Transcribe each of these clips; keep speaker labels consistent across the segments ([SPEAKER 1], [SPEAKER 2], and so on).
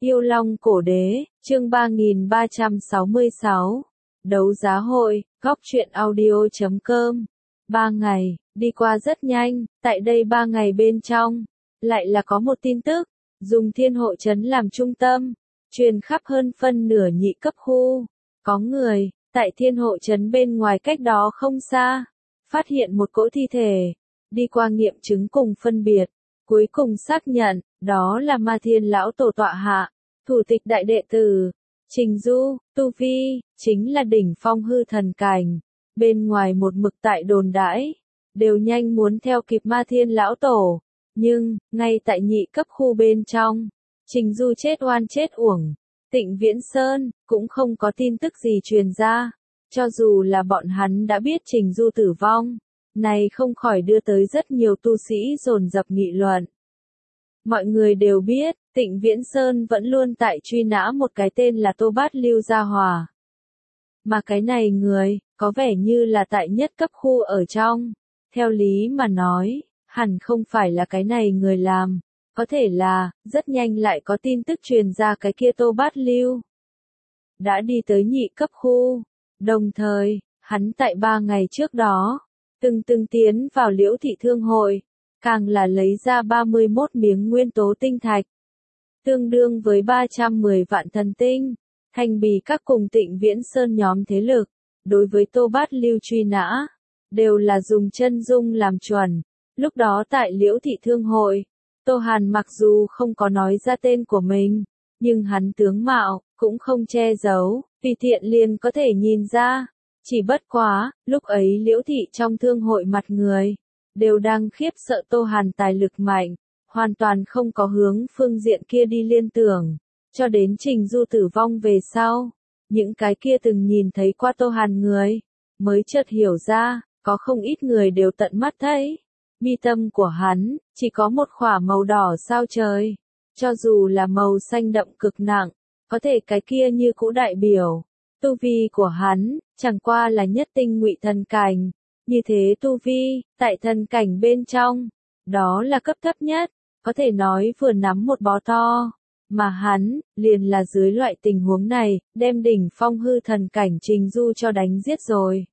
[SPEAKER 1] Yêu Long Cổ Đế, chương 3366. Đấu giá hội, góc truyện audio.com. 3 ngày, đi qua rất nhanh, tại đây 3 ngày bên trong, lại là có một tin tức, dùng Thiên Hộ Trấn làm trung tâm, truyền khắp hơn phân nửa nhị cấp khu. Có người, tại Thiên Hộ Trấn bên ngoài cách đó không xa, phát hiện một cỗ thi thể, đi qua nghiệm chứng cùng phân biệt, cuối cùng xác nhận, đó là Ma Thiên lão tổ tọa hạ, thủ tịch đại đệ tử, Trình Du, tu vi, chính là đỉnh phong hư thần cảnh, bên ngoài một mực tại đồn đãi, đều nhanh muốn theo kịp Ma Thiên lão tổ, nhưng, ngay tại nhị cấp khu bên trong, Trình Du chết oan chết uổng, Tịnh Viễn Sơn, cũng không có tin tức gì truyền ra, cho dù là bọn hắn đã biết Trình Du tử vong, này không khỏi đưa tới rất nhiều tu sĩ dồn dập nghị luận. Mọi người đều biết, Tịnh Viễn Sơn vẫn luôn tại truy nã một cái tên là Tô Bát Lưu Gia Hòa. Mà cái này người, có vẻ như là tại nhất cấp khu ở trong. Theo lý mà nói, hẳn không phải là cái này người làm. Có thể là, rất nhanh lại có tin tức truyền ra cái kia Tô Bát Lưu. Đã đi tới nhị cấp khu. Đồng thời, hắn tại 3 ngày trước đó, từng tiến vào Liễu Thị Thương Hội. Càng là lấy ra 31 miếng nguyên tố tinh thạch, tương đương với 310 vạn thần tinh, thành bì các cùng Tịnh Viễn Sơn nhóm thế lực, đối với Tô Bát Lưu truy nã, đều là dùng chân dung làm chuẩn. Lúc đó tại Liễu Thị Thương Hội, Tô Hàn mặc dù không có nói ra tên của mình, nhưng hắn tướng mạo, cũng không che giấu, vì thiện liền có thể nhìn ra. Chỉ bất quá, lúc ấy Liễu Thị trong thương hội mặt người, đều đang khiếp sợ Tô Hàn tài lực mạnh, hoàn toàn không có hướng phương diện kia đi liên tưởng, cho đến Trình Du tử vong về sau, những cái kia từng nhìn thấy qua Tô Hàn người, mới chợt hiểu ra, có không ít người đều tận mắt thấy, mi tâm của hắn, chỉ có một khỏa màu đỏ sao trời, cho dù là màu xanh đậm cực nặng, có thể cái kia như cũ đại biểu, tu vi của hắn, chẳng qua là nhất tinh ngụy thần cảnh. Như thế tu vi, tại thần cảnh bên trong, đó là cấp thấp nhất, có thể nói vừa nắm một bó to, mà hắn, liền là dưới loại tình huống này, đem đỉnh phong hư thần cảnh Trình Du cho đánh giết rồi.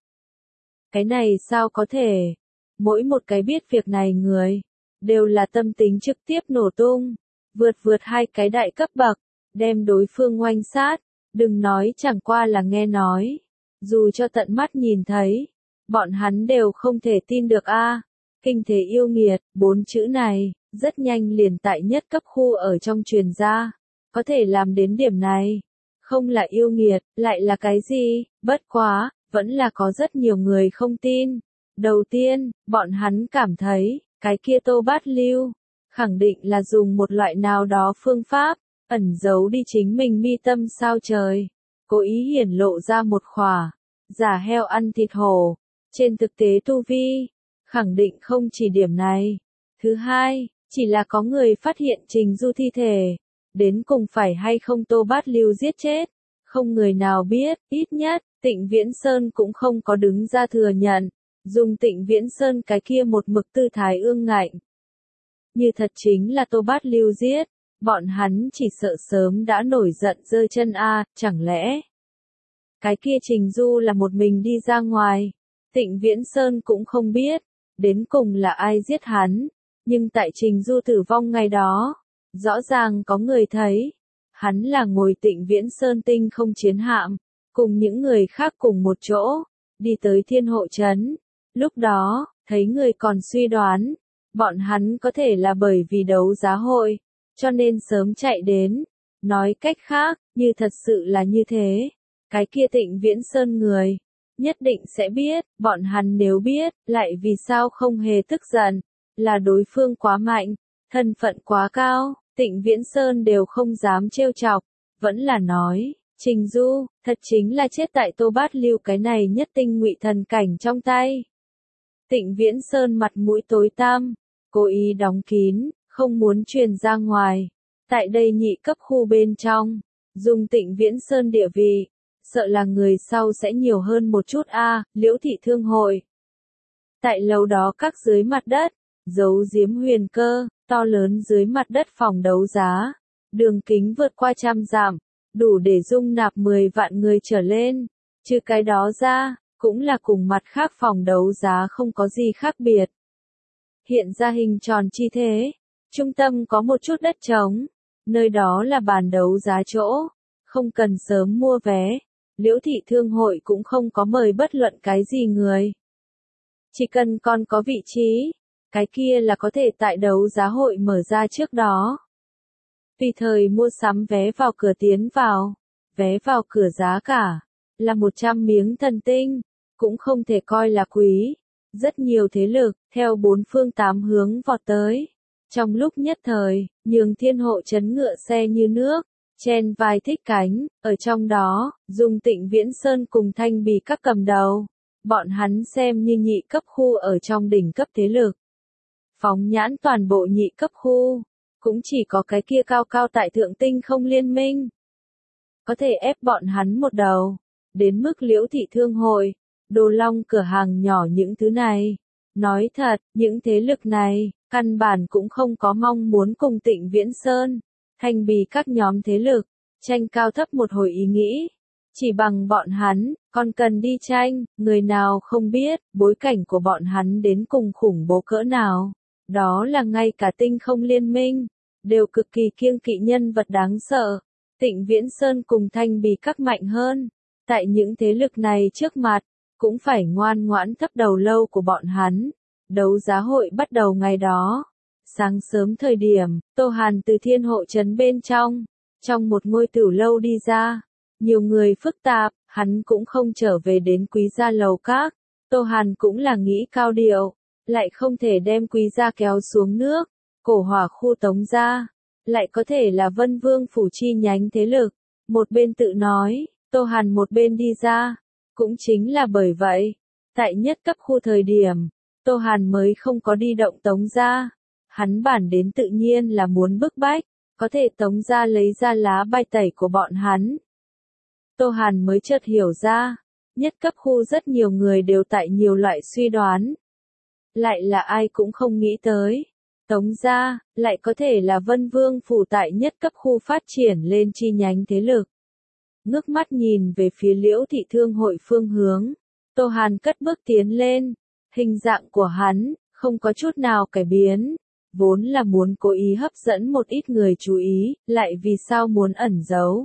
[SPEAKER 1] Cái này sao có thể? Mỗi một cái biết việc này người, đều là tâm tính trực tiếp nổ tung, vượt hai cái đại cấp bậc, đem đối phương oanh sát, đừng nói chẳng qua là nghe nói, dù cho tận mắt nhìn thấy. Bọn hắn đều không thể tin được a. Kinh thế yêu nghiệt, 4 chữ này, rất nhanh liền tại nhất cấp khu ở trong truyền ra. Có thể làm đến điểm này. Không là yêu nghiệt, lại là cái gì? Bất quá, vẫn là có rất nhiều người không tin. Đầu tiên, bọn hắn cảm thấy, cái kia Tô Bát Lưu, khẳng định là dùng một loại nào đó phương pháp, ẩn giấu đi chính mình mi tâm sao trời. Cố ý hiển lộ ra một khỏa, giả heo ăn thịt hổ. Trên thực tế tu vi, khẳng định không chỉ điểm này. Thứ hai, chỉ là có người phát hiện Trình Du thi thể, đến cùng phải hay không Tô Bát Lưu giết chết, không người nào biết, ít nhất, Tịnh Viễn Sơn cũng không có đứng ra thừa nhận, dùng Tịnh Viễn Sơn cái kia một mực tư thái ương ngạnh. Như thật chính là Tô Bát Lưu giết, bọn hắn chỉ sợ sớm đã nổi giận giơ chân a, chẳng lẽ cái kia Trình Du là một mình đi ra ngoài. Tịnh Viễn Sơn cũng không biết, đến cùng là ai giết hắn, nhưng tại Trình Du tử vong ngày đó, rõ ràng có người thấy, hắn là ngồi Tịnh Viễn Sơn tinh không chiến hạm, cùng những người khác cùng một chỗ, đi tới Thiên Hộ Trấn. Lúc đó, thấy người còn suy đoán, bọn hắn có thể là bởi vì đấu giá hội, cho nên sớm chạy đến. Nói cách khác, như thật sự là như thế, cái kia Tịnh Viễn Sơn người nhất định sẽ biết, bọn hắn nếu biết, lại vì sao không hề tức giận, là đối phương quá mạnh, thân phận quá cao, Tịnh Viễn Sơn đều không dám trêu chọc, vẫn là nói, Trình Du, thật chính là chết tại Tô Bát Lưu cái này nhất tinh ngụy thần cảnh trong tay. Tịnh Viễn Sơn mặt mũi tối tăm, cố ý đóng kín, không muốn truyền ra ngoài, tại đây nhị cấp khu bên trong, dùng Tịnh Viễn Sơn địa vị. Sợ là người sau sẽ nhiều hơn một chút a. Liễu Thị Thương Hội. Tại lầu đó các dưới mặt đất, giấu giếm huyền cơ, to lớn dưới mặt đất phòng đấu giá, đường kính vượt qua 100 dặm, đủ để dung nạp 10 vạn người trở lên. Trừ cái đó ra, cũng là cùng mặt khác phòng đấu giá không có gì khác biệt. Hiện ra hình tròn chi thế, trung tâm có một chút đất trống, nơi đó là bàn đấu giá chỗ, không cần sớm mua vé, Liễu Thị Thương hội cũng không có mời bất luận cái gì người. Chỉ cần con có vị trí, cái kia là có thể tại đấu giá hội mở ra trước đó. Tùy thời mua sắm vé vào cửa tiến vào, vé vào cửa giá cả là 100 miếng thần tinh, cũng không thể coi là quý. Rất nhiều thế lực, theo bốn phương tám hướng vọt tới. Trong lúc nhất thời, Nhường Thiên hộ trấn ngựa xe như nước, chen vai thích cánh, ở trong đó, Dung Tịnh Viễn Sơn cùng Thanh Bì các cầm đầu. Bọn hắn xem như nhị cấp khu ở trong đỉnh cấp thế lực. Phóng nhãn toàn bộ nhị cấp khu, cũng chỉ có cái kia cao cao tại thượng tinh không liên minh. Có thể ép bọn hắn một đầu, đến mức Liễu Thị Thương hội, Đồ Long cửa hàng nhỏ những thứ này. Nói thật, những thế lực này, căn bản cũng không có mong muốn cùng Tịnh Viễn Sơn, Thanh Bì các nhóm thế lực, tranh cao thấp một hồi ý nghĩ. Chỉ bằng bọn hắn, còn cần đi tranh, người nào không biết, bối cảnh của bọn hắn đến cùng khủng bố cỡ nào. Đó là ngay cả tinh không liên minh, đều cực kỳ kiêng kỵ nhân vật đáng sợ. Tịnh Viễn Sơn cùng Thanh Bì các mạnh hơn, tại những thế lực này trước mặt, cũng phải ngoan ngoãn thấp đầu lâu của bọn hắn. Đấu giá hội bắt đầu ngày đó. Sáng sớm thời điểm, Tô Hàn từ Thiên hộ trấn bên trong một ngôi tửu lâu đi ra. Nhiều người phức tạp, hắn cũng không trở về đến Quý gia lầu các. Tô Hàn cũng là nghĩ cao điệu, lại không thể đem Quý gia kéo xuống nước. Cổ hỏa khu Tống gia, lại có thể là Vân Vương phủ chi nhánh thế lực. Một bên tự nói, Tô Hàn một bên đi ra. Cũng chính là bởi vậy, tại nhất cấp khu thời điểm, Tô Hàn mới không có đi động Tống gia. Hắn bản đến tự nhiên là muốn bức bách, có thể Tống gia lấy ra lá bài tẩy của bọn hắn. Tô Hàn mới chợt hiểu ra, nhất cấp khu rất nhiều người đều tại nhiều loại suy đoán. Lại là ai cũng không nghĩ tới. Tống gia, lại có thể là Vân Vương phủ tại nhất cấp khu phát triển lên chi nhánh thế lực. Ngước mắt nhìn về phía Liễu Thị Thương hội phương hướng. Tô Hàn cất bước tiến lên. Hình dạng của hắn, không có chút nào cải biến. Vốn là muốn cố ý hấp dẫn một ít người chú ý, lại vì sao muốn ẩn giấu.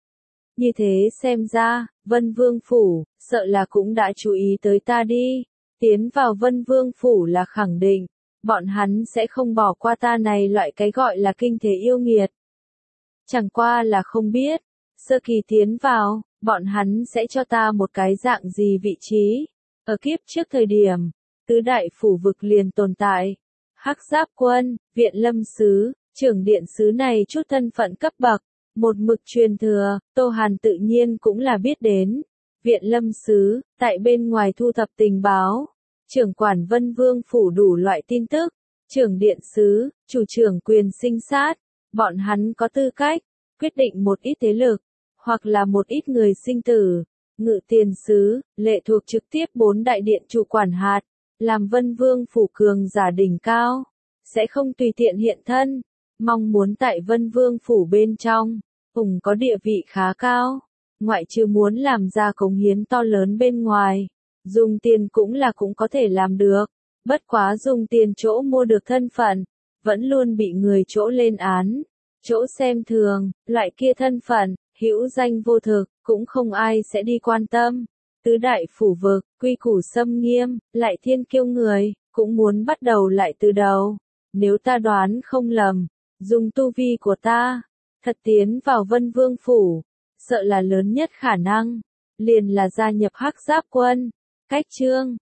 [SPEAKER 1] Như thế xem ra, Vân Vương phủ, sợ là cũng đã chú ý tới ta đi. Tiến vào Vân Vương phủ là khẳng định, bọn hắn sẽ không bỏ qua ta này loại cái gọi là kinh thế yêu nghiệt. Chẳng qua là không biết, sơ kỳ tiến vào, bọn hắn sẽ cho ta một cái dạng gì vị trí. Ở kiếp trước thời điểm, tứ đại phủ vực liền tồn tại. Hắc Giáp Quân, Viện Lâm Sứ, trưởng điện sứ này chút thân phận cấp bậc, một mực truyền thừa, Tô Hàn tự nhiên cũng là biết đến. Viện Lâm Sứ, tại bên ngoài thu thập tình báo, trưởng quản Vân Vương phủ đủ loại tin tức, trưởng điện sứ, chủ trưởng quyền sinh sát, bọn hắn có tư cách, quyết định một ít thế lực, hoặc là một ít người sinh tử. Ngự tiền sứ, lệ thuộc trực tiếp 4 đại điện chủ quản hạt, làm Vân Vương phủ cường giả đỉnh cao, sẽ không tùy tiện hiện thân, mong muốn tại Vân Vương phủ bên trong, cùng có địa vị khá cao, ngoại trừ muốn làm ra cống hiến to lớn bên ngoài, dùng tiền cũng có thể làm được, bất quá dùng tiền chỗ mua được thân phận, vẫn luôn bị người chỗ lên án, chỗ xem thường, loại kia thân phận, hữu danh vô thực, cũng không ai sẽ đi quan tâm. Tứ đại phủ vực, quy củ xâm nghiêm, lại thiên kiêu người, cũng muốn bắt đầu lại từ đầu. Nếu ta đoán không lầm, dùng tu vi của ta, thật tiến vào Vân Vương phủ, sợ là lớn nhất khả năng, liền là gia nhập Hắc Giáp Quân. Cách chương